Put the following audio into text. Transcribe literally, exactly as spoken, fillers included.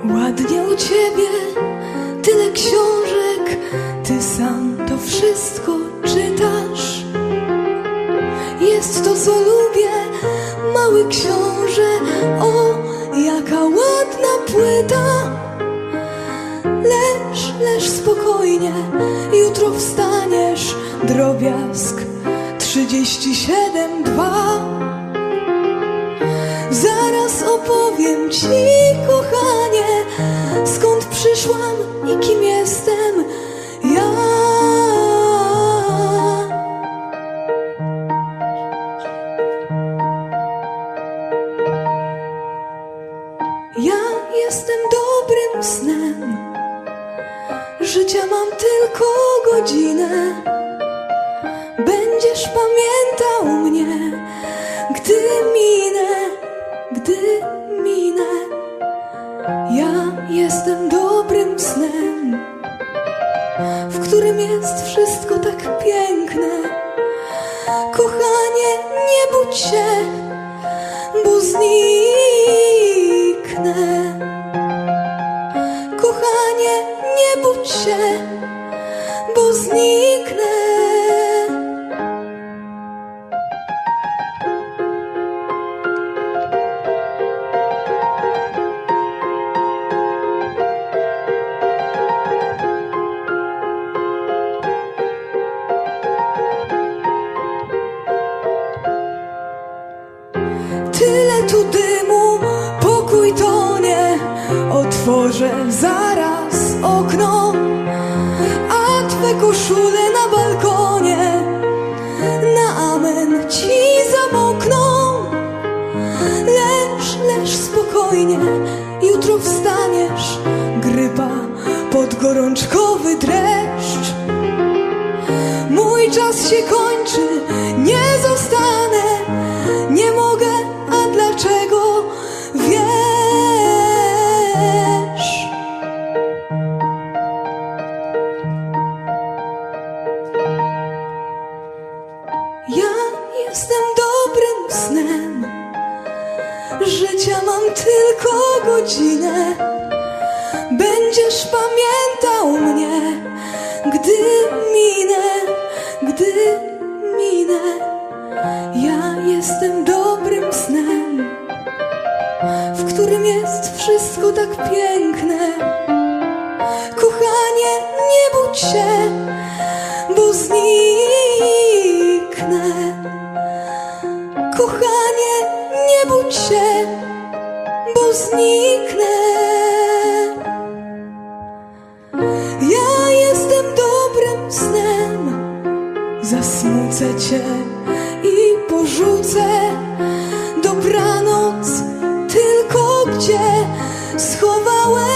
Ładnie u ciebie, tyle książek, ty sam to wszystko czytasz. Jest to, co lubię, mały książę, o, jaka ładna płyta. Leż, leż spokojnie, jutro wstaniesz, drobiazg trzydzieści siedem dwa. Zaraz opowiem ci, kochanie, skąd przyszłam i kim jestem ja. Ja jestem dobrym snem, życia mam tylko godzinę. Będziesz pamiętał mnie, gdy minę, gdy minę. Ja jestem dobrym snem, w którym jest wszystko tak piękne. Kochanie, nie budź się, bo zniknę. Kochanie, nie budź się, bo zniknę. Tyle tu dymu, pokój tonie, otworzę zaraz okno, a twe koszule na balkonie na amen ci zamokną. Leż, leż spokojnie, jutro wstaniesz, grypa, podgorączkowy dreszcz. Mój czas się kończy, nie zostanę, nie mogę, a dlaczego, wiesz? Ja jestem dobrym snem, życia mam tylko godzinę. Będziesz pamiętał mnie, gdy minę, gdy minę. Ja jestem dobrym snem, w którym jest wszystko tak piękne. Kochanie, nie budź się, bo zniknę. Kochanie, nie budź się, bo zniknę. Ja jestem dobrym snem, zasmucę cię i porzucę. Dobranoc, tylko gdzie schowałem